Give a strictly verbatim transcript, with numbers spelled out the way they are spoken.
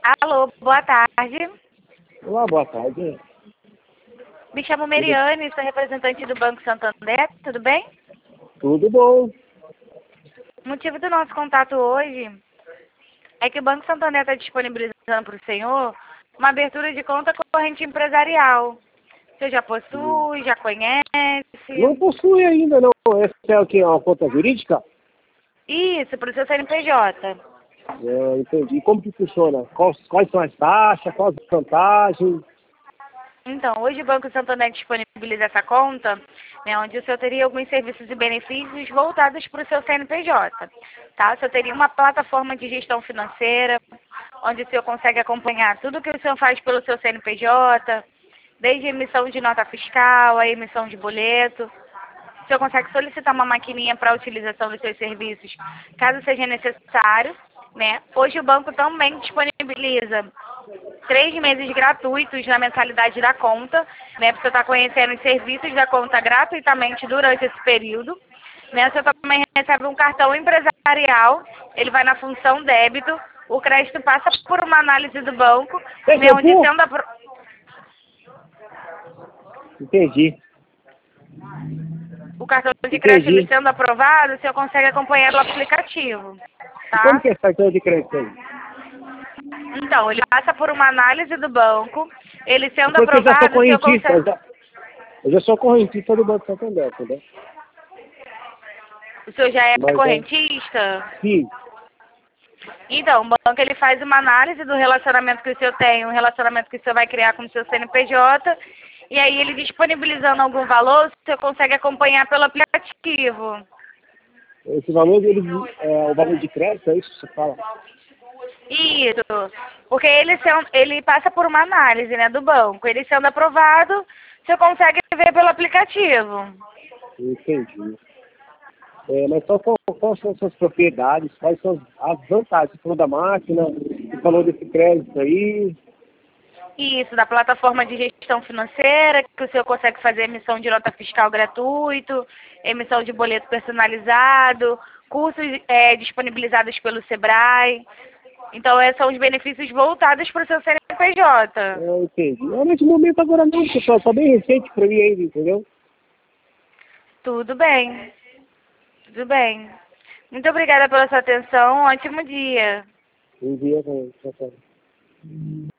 Alô, boa tarde. Olá, boa tarde. Me chamo Meriane, sou representante do Banco Santander, tudo bem? Tudo bom? O motivo do nosso contato hoje é que o Banco Santander está disponibilizando para o senhor uma abertura de conta corrente empresarial. Você já possui, já conhece? Não possui ainda, não. Essa é o que? Uma conta jurídica? Isso, para o seu C N P J. É, entendi. Como que funciona? Quais, quais são as taxas? Quais as vantagens? Então, hoje o Banco Santander disponibiliza essa conta, né, onde o senhor teria alguns serviços e benefícios voltados para o seu C N P J. Tá? O senhor teria uma plataforma de gestão financeira, onde o senhor consegue acompanhar tudo o que o senhor faz pelo seu C N P J, desde a emissão de nota fiscal, a emissão de boleto. O senhor consegue solicitar uma maquininha para a utilização dos seus serviços, caso seja necessário. Né? Hoje o banco também disponibiliza três meses gratuitos na mensalidade da conta, né? Para você estar conhecendo os serviços da conta gratuitamente durante esse período. Né? Você também recebe um cartão empresarial, ele vai na função débito, o crédito passa por uma análise do banco, né? Onde sendo apro... Entendi. o cartão de Entendi. crédito sendo aprovado, o senhor consegue acompanhar pelo aplicativo. Tá? Como que é esse cartão de crédito aí? Então, ele passa por uma análise do banco, ele sendo Porque eu já sou aprovado, o senhor correntista. Eu consegue... já, eu já sou correntista do Banco Santander, entendeu? O senhor já é Mas, correntista? Sim. Então, o banco ele faz uma análise do relacionamento que o senhor tem, um relacionamento que o senhor vai criar com o seu C N P J, e aí ele disponibilizando algum valor, o senhor consegue acompanhar pelo aplicativo. Esse valor, ele, é o valor de crédito, é isso que você fala? Isso, porque ele, sendo, ele passa por uma análise, né, do banco. Ele sendo aprovado, o senhor consegue ver pelo aplicativo. Entendi. É, mas qual, qual, quais são as suas propriedades? Quais são as vantagens? Você falou da máquina, você falou desse crédito aí. Isso, da plataforma de gestão financeira, que o senhor consegue fazer emissão de nota fiscal gratuito, emissão de boleto personalizado, cursos é, disponibilizados pelo Sebrae. Então, esses são os benefícios voltados para o seu C N P J. Eu entendi. Não, nesse momento agora não, pessoal, tá bem recente para mim ainda, entendeu? Tudo bem, tudo bem. Muito obrigada pela sua atenção, um ótimo dia. Envia para